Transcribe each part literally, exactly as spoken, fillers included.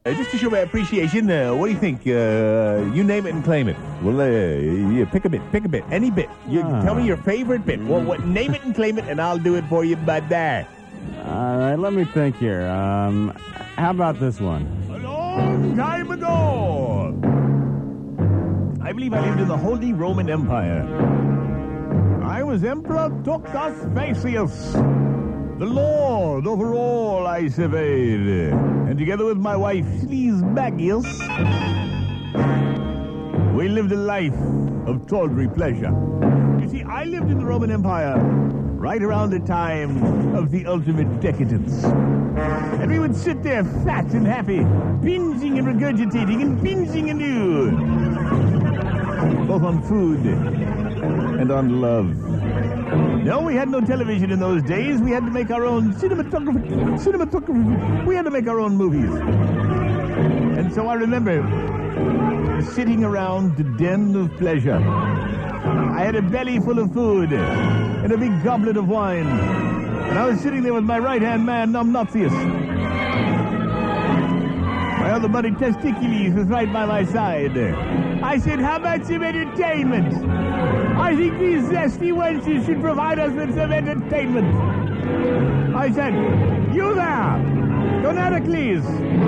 Uh, just to show my appreciation, uh, what do you think? Uh, you name it and claim it. Well, uh, yeah, pick a bit, pick a bit, any bit. You Ah. tell me your favorite bit. Well, what? Name it and claim it, and I'll do it for you, bud. There. All right, let me think here. Um, how about this one? A long time ago, I believe I lived in the Holy Roman Empire. I was Emperor Tuctus Vasius, the lord over all I surveyed, and together with my wife, Sleesbagius, we lived a life of tawdry pleasure. You see, I lived in the Roman Empire right around the time of the ultimate decadence. And we would sit there fat and happy, binging and regurgitating and binging anew, both on food and on love. No, we had no television in those days. We had to make our own cinematography. Cinematography. We had to make our own movies. And so I remember sitting around the den of pleasure. I had a belly full of food and a big goblet of wine. And I was sitting there with my right-hand man, Numnothius. My other buddy, Testicules, was right by my side. I said, how about some entertainment? I think these zesty wenches should provide us with some entertainment. I said, you there, Donatocles,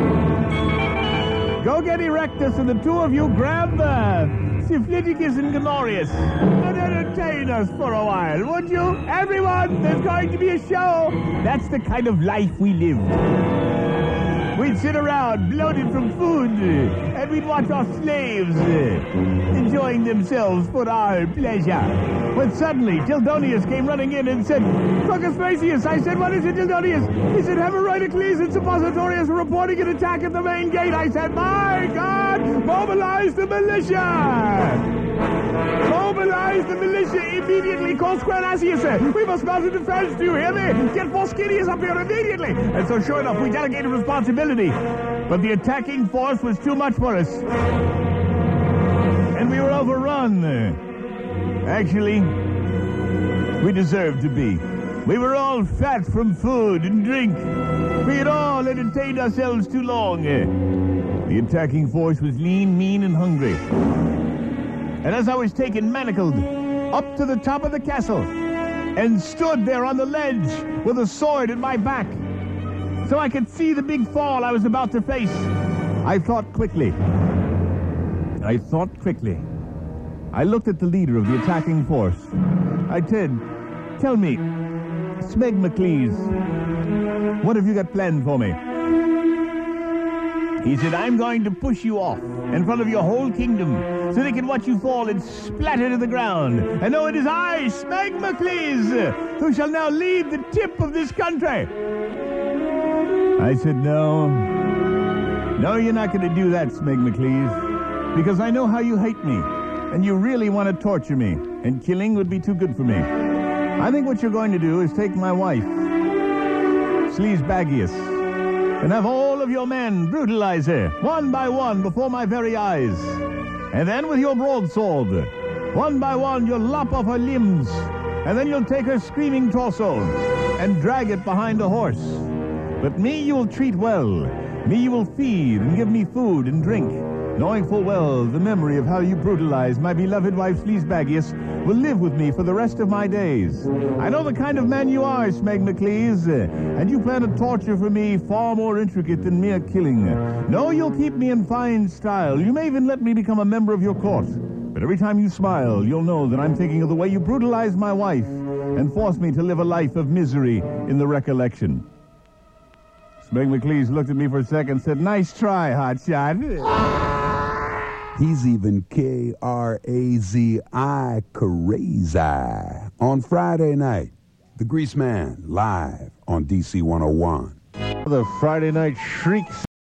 go get Erectus and the two of you grab uh, Syphiliticus and Gonorius and entertain us for a while, would you? Everyone, there's going to be a show. That's the kind of life we lived. We'd sit around, bloated from food, and we'd watch our slaves enjoying themselves for our pleasure. When suddenly, Tildonius came running in and said, Tuctus Vasius. I said, what is it, Tildonius? He said, Hemerocles and Suppositorius are reporting an attack at the main gate. I said, my God, mobilize the militia! Mobilize the militia immediately. Call Squarnasius. We must mount a defense. Do you hear me? Get Phoscidius up here immediately. And so, sure enough, we delegated responsibility. But the attacking force was too much for us. And we were overrun. Actually, we deserved to be. We were all fat from food and drink. We had all entertained ourselves too long. The attacking force was lean, mean, and hungry. And as I was taken manacled up to the top of the castle and stood there on the ledge with a sword at my back so I could see the big fall I was about to face, I thought quickly. I thought quickly. I looked at the leader of the attacking force. I said, tell me, Smegmocles, what have you got planned for me? He said, I'm going to push you off in front of your whole kingdom so they can watch you fall and splatter to the ground. And know it is I, Smegmocles, who shall now lead the tip of this country. I said, no. No, you're not going to do that, Smegmocles, because I know how you hate me, and you really want to torture me, and killing would be too good for me. I think what you're going to do is take my wife, Sleesbagius, and have all of your men brutalize her, one by one, before my very eyes. And then with your broadsword, one by one, you'll lop off her limbs, and then you'll take her screaming torso and drag it behind a horse. But me you will treat well. Me you will feed and give me food and drink, knowing full well the memory of how you brutalized my beloved wife Sleesbagius will live with me for the rest of my days. I know the kind of man you are, Smegmocles, and you plan a torture for me far more intricate than mere killing. No, you'll keep me in fine style. You may even let me become a member of your court. But every time you smile, you'll know that I'm thinking of the way you brutalized my wife and forced me to live a life of misery in the recollection. Smegmocles looked at me for a second and said, nice try, hotshot. He's even K R A Z I, crazy. On Friday night, The Grease Man, live on D C one oh one. The Friday Night Shrieks.